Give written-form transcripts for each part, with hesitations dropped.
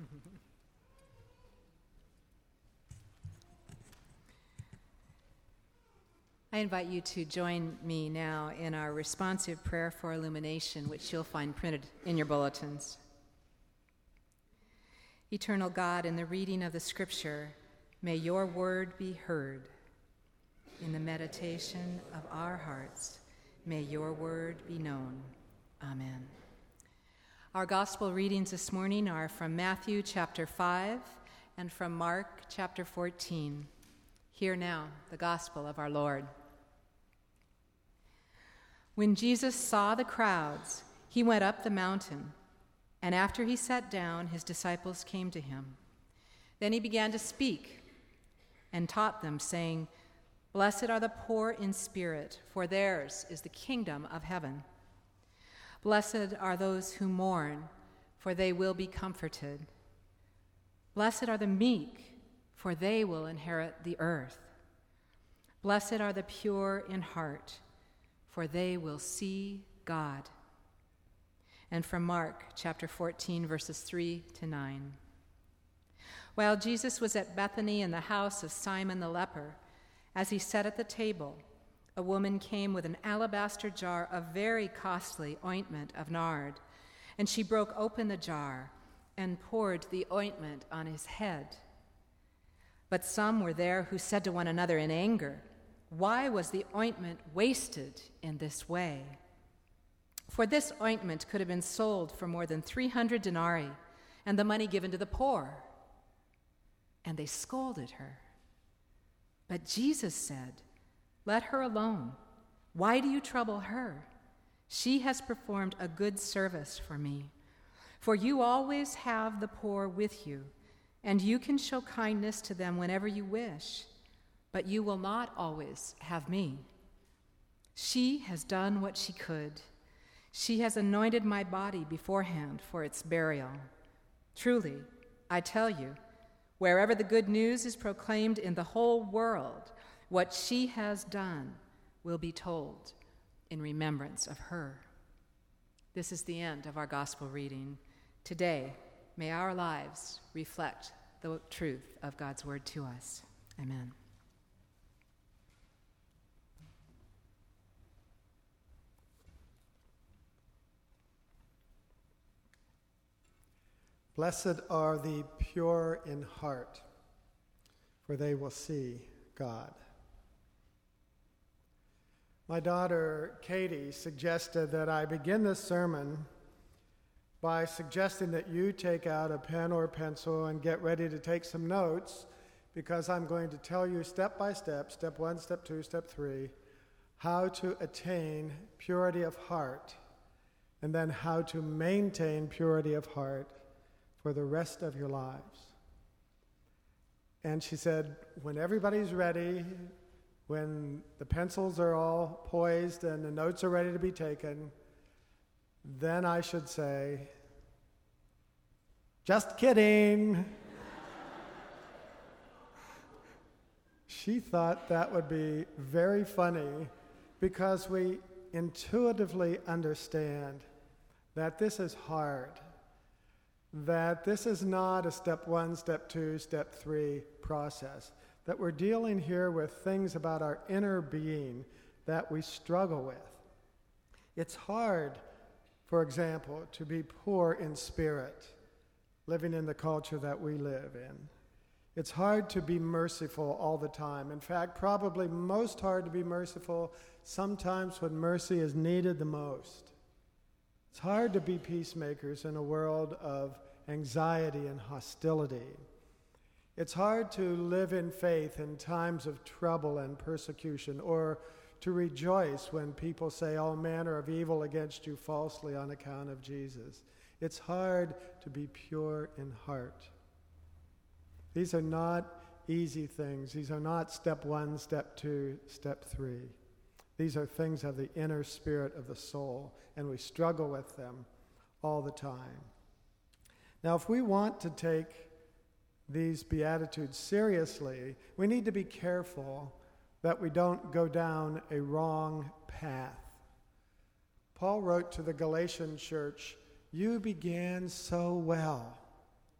I invite you to join me now in our responsive prayer for illumination, which you'll find printed in your bulletins. Eternal God, in the reading of the Scripture, may your word be heard. In the meditation of our hearts, may your word be known. Amen. Our gospel readings this morning are from Matthew chapter 5 and from Mark chapter 14. Hear now the gospel of our Lord. When Jesus saw the crowds, he went up the mountain, and after he sat down, his disciples came to him. Then he began to speak and taught them, saying, "Blessed are the poor in spirit, for theirs is the kingdom of heaven. Blessed are those who mourn, for they will be comforted. Blessed are the meek, for they will inherit the earth. Blessed are the pure in heart, for they will see God." And from Mark chapter 14, verses 3 to 9. While Jesus was at Bethany in the house of Simon the leper, as he sat at the table, a woman came with an alabaster jar of very costly ointment of nard, and she broke open the jar and poured the ointment on his head. But some were there who said to one another in anger, "Why was the ointment wasted in this way? For this ointment could have been sold for more than 300 denarii, and the money given to the poor." And they scolded her. But Jesus said, "Let her alone. Why do you trouble her? She has performed a good service for me. For you always have the poor with you, and you can show kindness to them whenever you wish, but you will not always have me. She has done what she could. She has anointed my body beforehand for its burial. Truly, I tell you, wherever the good news is proclaimed in the whole world, what she has done will be told in remembrance of her." This is the end of our gospel reading. Today, may our lives reflect the truth of God's word to us. Amen. Blessed are the pure in heart, for they will see God. My daughter, Katie, suggested that I begin this sermon by suggesting that you take out a pen or pencil and get ready to take some notes, because I'm going to tell you step by step, step 1, step 2, step 3, how to attain purity of heart, and then how to maintain purity of heart for the rest of your lives. And she said, when everybody's ready, when the pencils are all poised and the notes are ready to be taken, then I should say, "Just kidding." She thought that would be very funny, because we intuitively understand that this is hard, that this is not a step 1, step 2, step 3 process, that we're dealing here with things about our inner being that we struggle with. It's hard, for example, to be poor in spirit, living in the culture that we live in. It's hard to be merciful all the time. In fact, probably most hard to be merciful sometimes when mercy is needed the most. It's hard to be peacemakers in a world of anxiety and hostility. It's hard to live in faith in times of trouble and persecution, or to rejoice when people say all manner of evil against you falsely on account of Jesus. It's hard to be pure in heart. These are not easy things. These are not step 1, step 2, step 3. These are things of the inner spirit of the soul, and we struggle with them all the time. Now, if we want to take these Beatitudes seriously, we need to be careful that we don't go down a wrong path. Paul wrote to the Galatian church, "You began so well.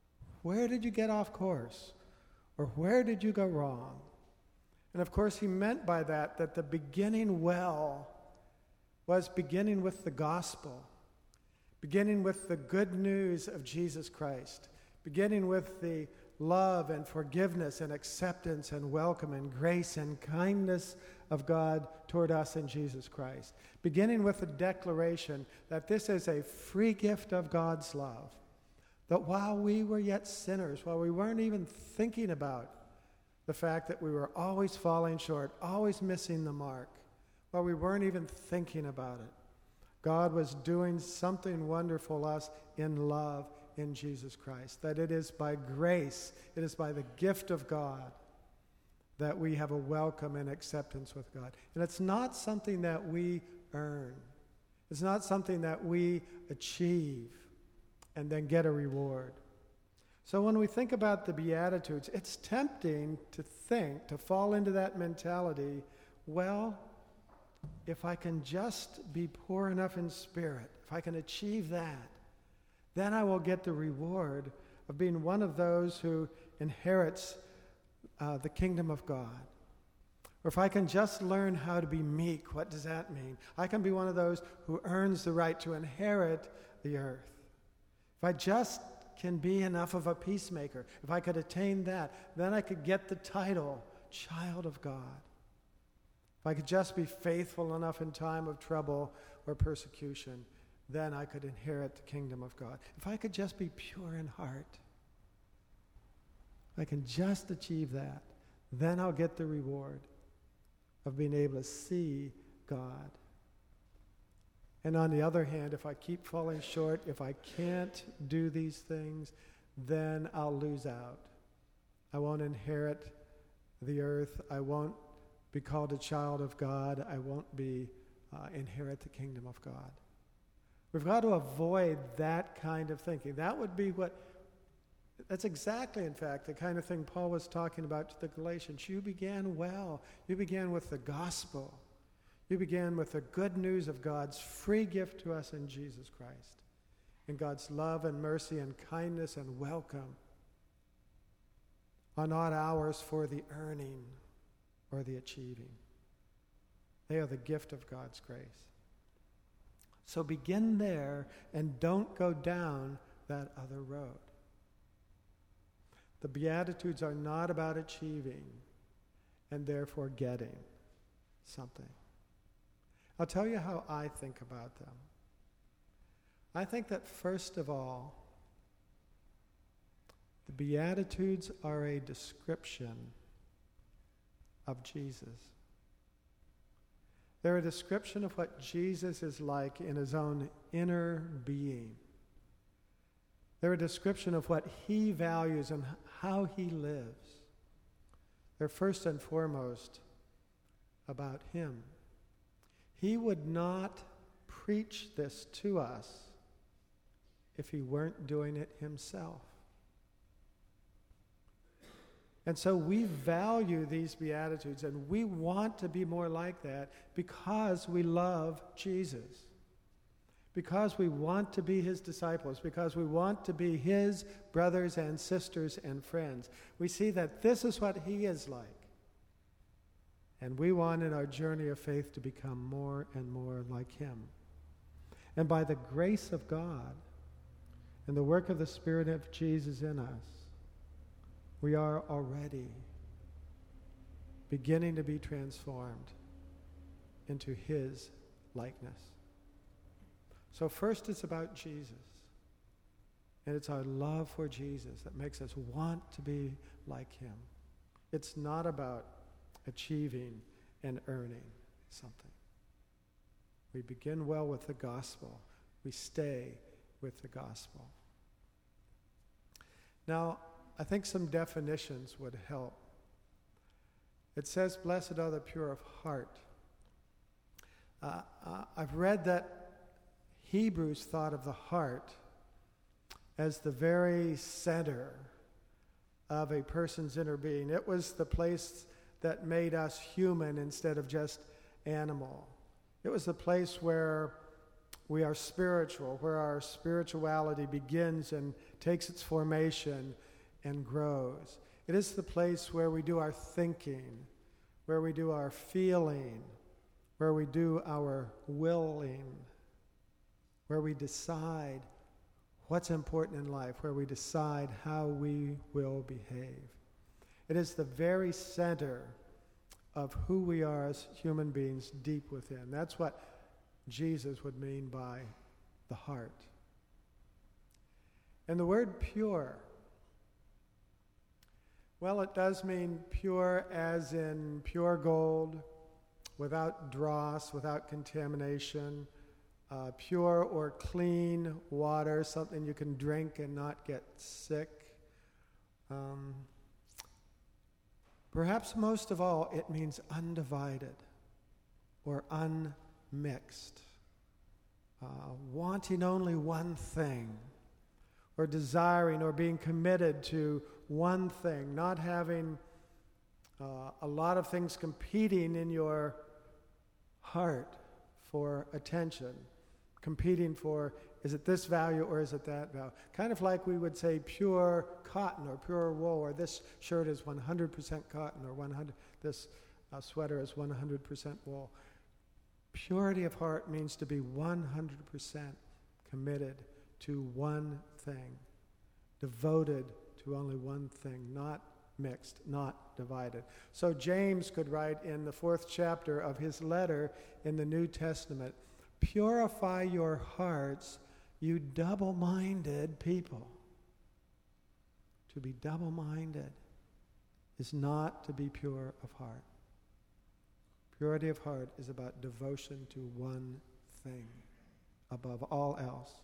where did you get off course? Or where did you go wrong? And of course, he meant by that the beginning well was beginning with the gospel, beginning with the good news of Jesus Christ, beginning with the love and forgiveness and acceptance and welcome and grace and kindness of God toward us in Jesus Christ, beginning with the declaration that this is a free gift of God's love, that while we were yet sinners, while we weren't even thinking about the fact that we were always falling short, always missing the mark, while we weren't even thinking about it, God was doing something wonderful us in love in Jesus Christ. That it is by grace, it is by the gift of God that we have a welcome and acceptance with God. And it's not something that we earn. It's not something that we achieve and then get a reward. So when we think about the Beatitudes, it's tempting to fall into that mentality, well, if I can just be poor enough in spirit, if I can achieve that, then I will get the reward of being one of those who inherits the kingdom of God. Or if I can just learn how to be meek, what does that mean? I can be one of those who earns the right to inherit the earth. If I just can be enough of a peacemaker, if I could attain that, then I could get the title, child of God. If I could just be faithful enough in time of trouble or persecution, then I could inherit the kingdom of God. If I could just be pure in heart, if I can just achieve that, then I'll get the reward of being able to see God. And on the other hand, if I keep falling short, if I can't do these things, then I'll lose out. I won't inherit the earth. I won't be called a child of God. I won't inherit the kingdom of God. We've got to avoid that kind of thinking. That's exactly, in fact, the kind of thing Paul was talking about to the Galatians. You began well. You began with the gospel. You began with the good news of God's free gift to us in Jesus Christ, and God's love and mercy and kindness and welcome are not ours for the earning or the achieving. They are the gift of God's grace. So begin there and don't go down that other road. The Beatitudes are not about achieving and therefore getting something. I'll tell you how I think about them. I think that first of all, the Beatitudes are a description of Jesus. They're a description of what Jesus is like in his own inner being. They're a description of what he values and how he lives. They're first and foremost about him. He would not preach this to us if he weren't doing it himself. And so we value these Beatitudes, and we want to be more like that because we love Jesus, because we want to be his disciples, because we want to be his brothers and sisters and friends. We see that this is what he is like. And we want in our journey of faith to become more and more like him. And by the grace of God and the work of the Spirit of Jesus in us, we are already beginning to be transformed into his likeness. So first it's about Jesus. And it's our love for Jesus that makes us want to be like him. It's not about achieving and earning something. We begin well with the gospel. We stay with the gospel. Now, I think some definitions would help. It says, blessed are the pure of heart. I've read that Hebrews thought of the heart as the very center of a person's inner being. It was the place that made us human instead of just animal. It was the place where we are spiritual, where our spirituality begins and takes its formation and grows. It is the place where we do our thinking, where we do our feeling, where we do our willing, where we decide what's important in life, where we decide how we will behave. It is the very center of who we are as human beings deep within. That's what Jesus would mean by the heart. And the word pure, well, it does mean pure as in pure gold, without dross, without contamination, pure or clean water, something you can drink and not get sick. Perhaps most of all, it means undivided or unmixed, wanting only one thing, or desiring or being committed to one thing, not having a lot of things competing in your heart for attention, competing for, is it this value or is it that value? Kind of like we would say pure cotton or pure wool, or this shirt is 100% cotton, or this sweater is 100% wool. Purity of heart means to be 100% committed to one thing, devoted to only one thing, not mixed, not divided. So James could write in the 4th chapter of his letter in the New Testament, "Purify your hearts, you double-minded people." To be double-minded is not to be pure of heart. Purity of heart is about devotion to one thing above all else.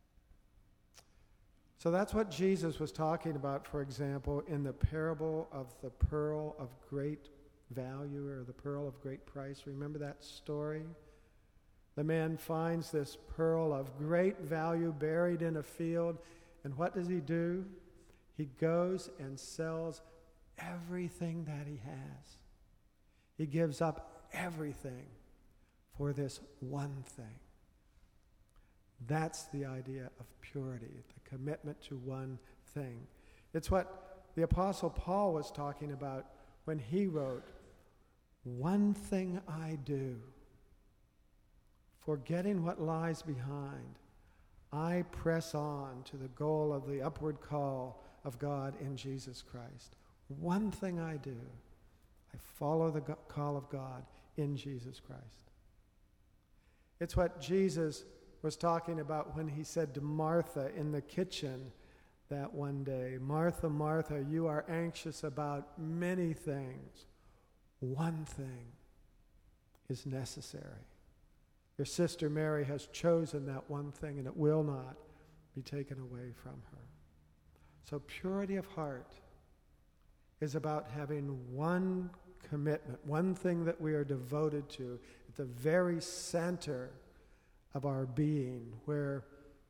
So that's what Jesus was talking about, for example, in the parable of the pearl of great value, or the pearl of great price. Remember that story? The man finds this pearl of great value buried in a field, and what does he do? He goes and sells everything that he has. He gives up everything for this one thing. That's the idea of purity, the commitment to one thing. It's what the Apostle Paul was talking about when he wrote, "One thing I do, forgetting what lies behind, I press on to the goal of the upward call of God in Jesus Christ." One thing I do, I follow the call of God in Jesus Christ. It's what Jesus was talking about when he said to Martha in the kitchen that one day, "Martha, Martha, you are anxious about many things. One thing is necessary. Your sister Mary has chosen that one thing, and it will not be taken away from her." So purity of heart is about having one commitment, one thing that we are devoted to at the very center of our being, where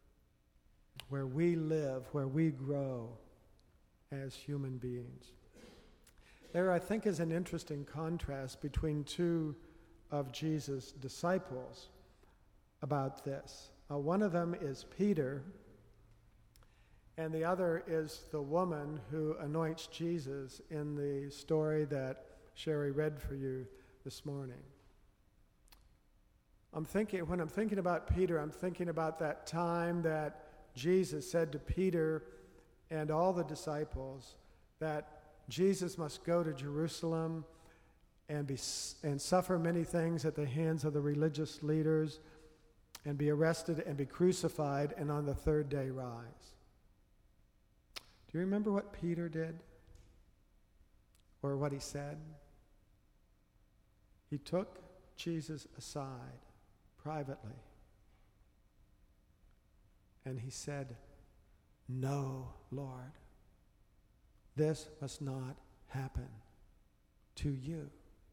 we live, where we grow as human beings. There, I think, is an interesting contrast between two of Jesus' disciples about this. One of them is Peter, and the other is the woman who anoints Jesus in the story that Sherry read for you this morning. When I'm thinking about Peter, I'm thinking about that time that Jesus said to Peter and all the disciples that Jesus must go to Jerusalem and suffer many things at the hands of the religious leaders, and be arrested and be crucified, and on the third day rise. Do you remember what Peter did? Or what he said? He took Jesus aside privately, and he said, "No, Lord, this must not happen to you."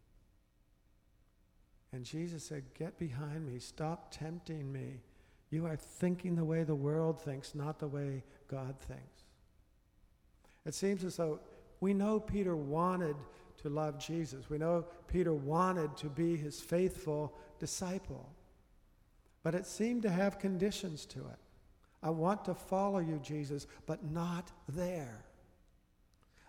And Jesus said, "Get behind me, stop tempting me. You are thinking the way the world thinks, not the way God thinks." It seems as though we know Peter wanted to love Jesus. We know Peter wanted to be his faithful disciple. But it seemed to have conditions to it. I want to follow you, Jesus, but not there.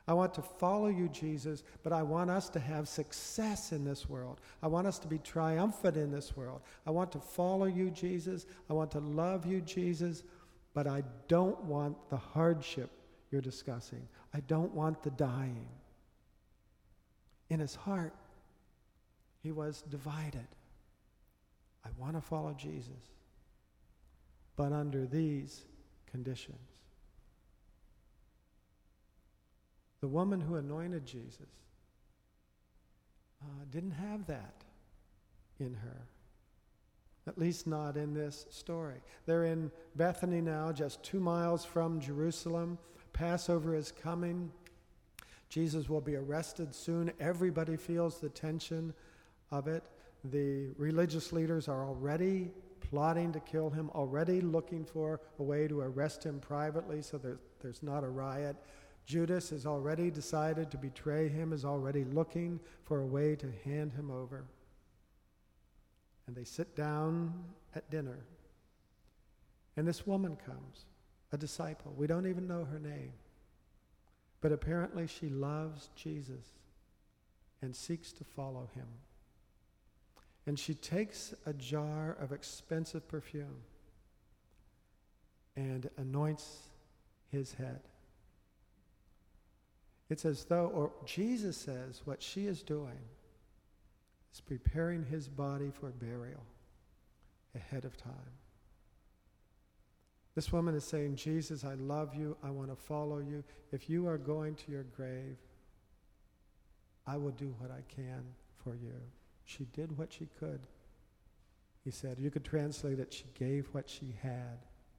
I want to follow you, Jesus, but I want us to have success in this world. I want us to be triumphant in this world. I want to follow you, Jesus. I want to love you, Jesus, but I don't want the hardship you're discussing. I don't want the dying. In his heart, he was divided. I want to follow Jesus, but under these conditions. The woman who anointed Jesus didn't have that in her, at least not in this story. They're in Bethany now, just 2 miles from Jerusalem. Passover is coming. Jesus will be arrested soon. Everybody feels the tension of it. The religious leaders are already plotting to kill him, already looking for a way to arrest him privately so there's not a riot. Judas has already decided to betray him, is already looking for a way to hand him over. And they sit down at dinner. And this woman comes, a disciple. We don't even know her name. But apparently she loves Jesus and seeks to follow him. And she takes a jar of expensive perfume and anoints his head. It's as though, or Jesus says, what she is doing is preparing his body for burial ahead of time. This woman is saying, Jesus, I love you. I want to follow you. If you are going to your grave, I will do what I can for you. She did what she could. He said, you could translate it, she gave what she had.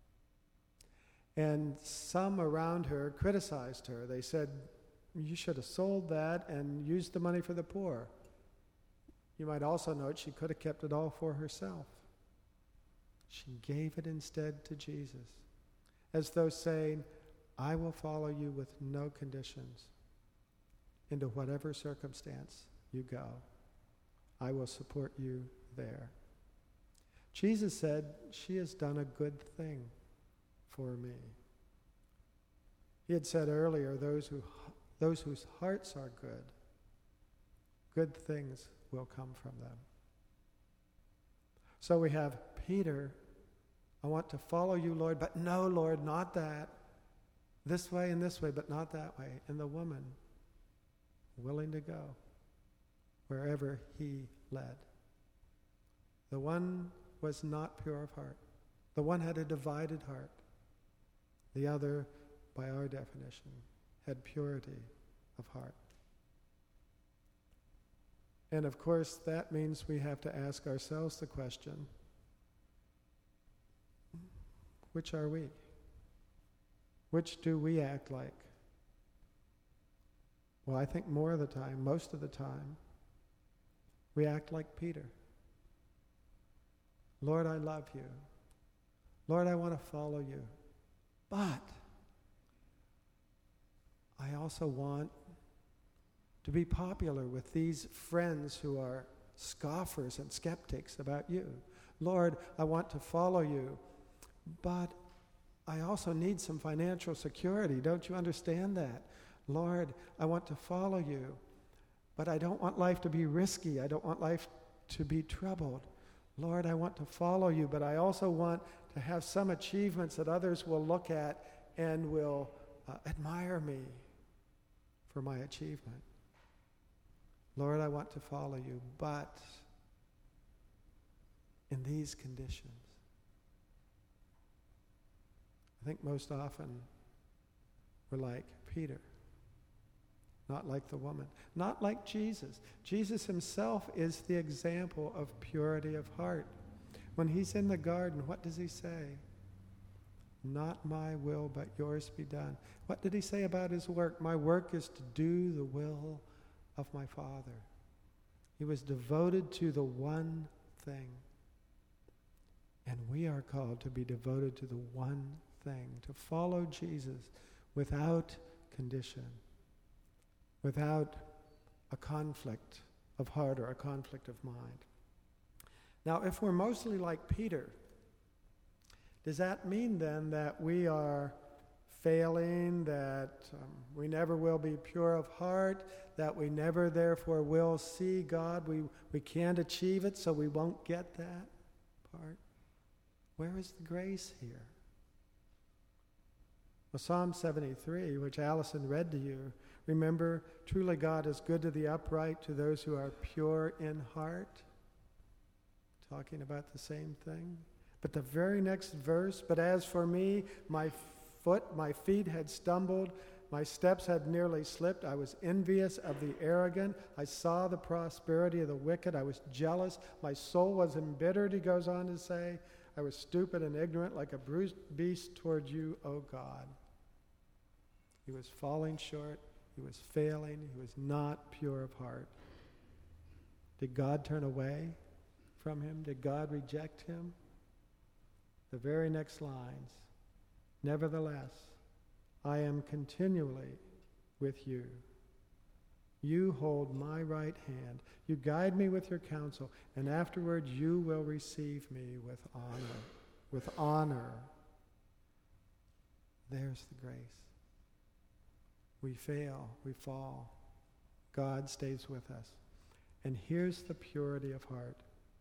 And some around her criticized her. They said, you should have sold that and used the money for the poor. You might also note she could have kept it all for herself. She gave it instead to Jesus, as though saying, I will follow you with no conditions. Into whatever circumstance you go, I will support you there. Jesus said, she has done a good thing for me. He had said earlier, those whose hearts are good things will come from them. So we have Peter, I want to follow you, Lord, but no, Lord, not that. This way and this way, but not that way. And the woman, willing to go wherever he led. The one was not pure of heart. The one had a divided heart. The other, by our definition, had purity of heart. And of course, that means we have to ask ourselves the question, which are we? Which do we act like? Well, I think more of the time, most of the time, we act like Peter. Lord, I love you. Lord, I want to follow you. But I also want to be popular with these friends who are scoffers and skeptics about you. Lord, I want to follow you, but I also need some financial security. Don't you understand that? Lord, I want to follow you, but I don't want life to be risky. I don't want life to be troubled. Lord, I want to follow you, but I also want to have some achievements that others will look at and will admire me for my achievement. Lord, I want to follow you, but in these conditions. I think most often we're like Peter, not like the woman, not like Jesus. Jesus himself is the example of purity of heart. When he's in the garden, what does he say? Not my will, but yours be done. What did he say about his work? My work is to do the will of my Father. He was devoted to the one thing. And we are called to be devoted to the one thing, to follow Jesus without condition, without a conflict of heart or a conflict of mind. Now, if we're mostly like Peter, does that mean then that we are failing, that we never will be pure of heart, that we never therefore will see God. We can't achieve it, so we won't get that part. Where is the grace here? Well, Psalm 73, which Allison read to you, remember, truly God is good to the upright, to those who are pure in heart. Talking about the same thing. But the very next verse, but as for me, my feet had stumbled, my steps had nearly slipped. I was envious of the arrogant. I saw the prosperity of the wicked. I was jealous. My soul was embittered, he goes on to say. I was stupid and ignorant like a bruised beast toward you, O God. He was falling short. He was failing. He was not pure of heart. Did God turn away from him? Did God reject him? The very next lines. Nevertheless, I am continually with you. You hold my right hand. You guide me with your counsel, and afterward you will receive me with honor. With honor. There's the grace. We fail, we fall. God stays with us. And here's the purity of heart.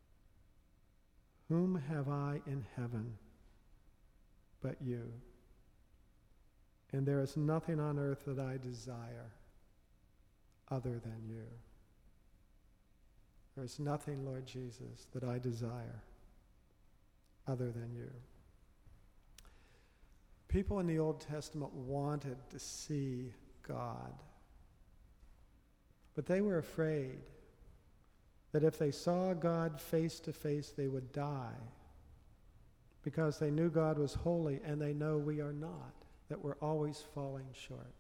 Whom have I in heaven but you? And there is nothing on earth that I desire other than you. There is nothing, Lord Jesus, that I desire other than you. People in the Old Testament wanted to see God, but they were afraid that if they saw God face to face, they would die, because they knew God was holy, and they know we are not, that we're always falling short.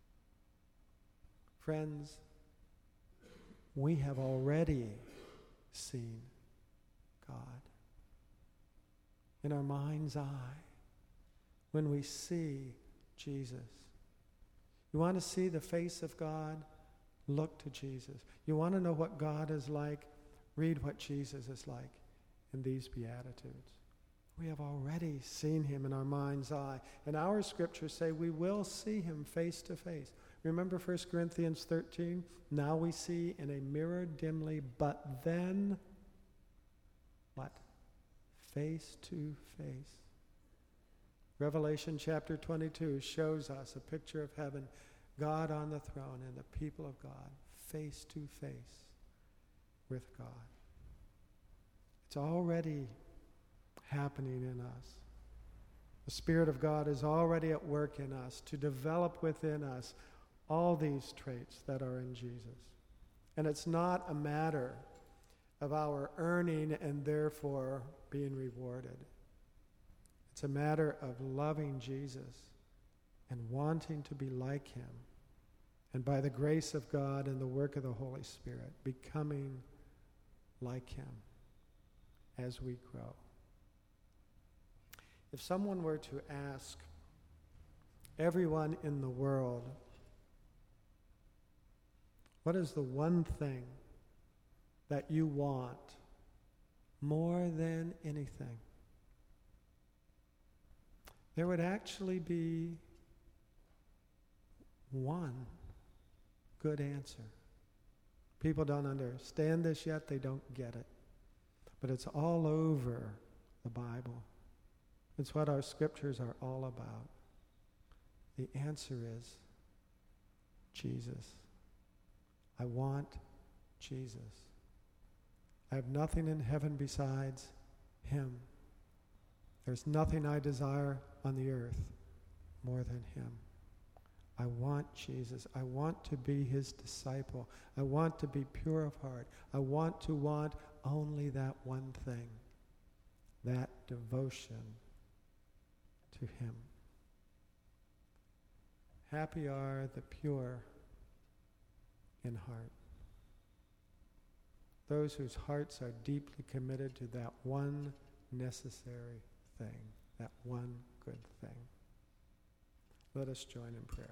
Friends, we have already seen God in our mind's eye when we see Jesus. You want to see the face of God? Look to Jesus. You want to know what God is like? Read what Jesus is like in these Beatitudes. We have already seen him in our mind's eye. And our scriptures say we will see him face to face. Remember 1 Corinthians 13? Now we see in a mirror dimly, but then, what? Face to face. Revelation chapter 22 shows us a picture of heaven, God on the throne and the people of God, face to face with God. It's already happening in us. The Spirit of God is already at work in us to develop within us all these traits that are in Jesus. And it's not a matter of our earning and therefore being rewarded. It's a matter of loving Jesus and wanting to be like him. And by the grace of God and the work of the Holy Spirit, becoming like him as we grow. If someone were to ask everyone in the world, what is the one thing that you want more than anything? There would actually be one good answer. People don't understand this yet, they don't get it. But it's all over the Bible. It's what our scriptures are all about. The answer is Jesus. I want Jesus. I have nothing in heaven besides him. There's nothing I desire on the earth more than him. I want Jesus. I want to be his disciple. I want to be pure of heart. I want to want only that one thing, that devotion to him. Happy are the pure in heart, those whose hearts are deeply committed to that one necessary thing, that one good thing. Let us join in prayer.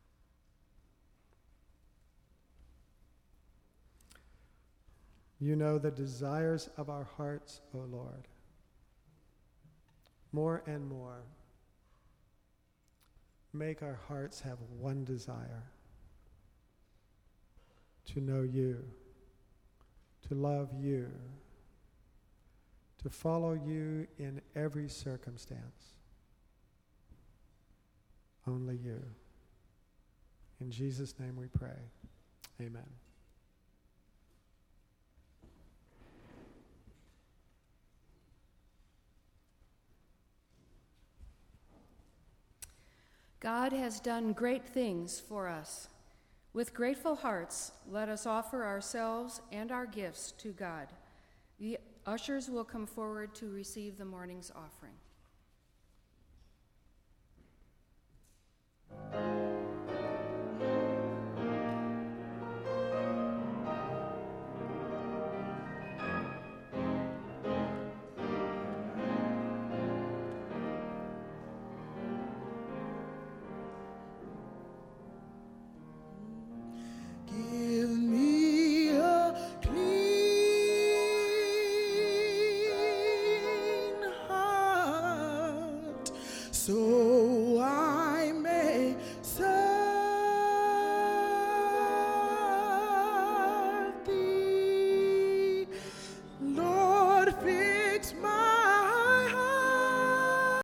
You know the desires of our hearts, O Lord. More and more, make our hearts have one desire: to know you, to love you, to follow you in every circumstance. Only you. In Jesus' name we pray. Amen. God has done great things for us. With grateful hearts, let us offer ourselves and our gifts to God. The ushers will come forward to receive the morning's offering.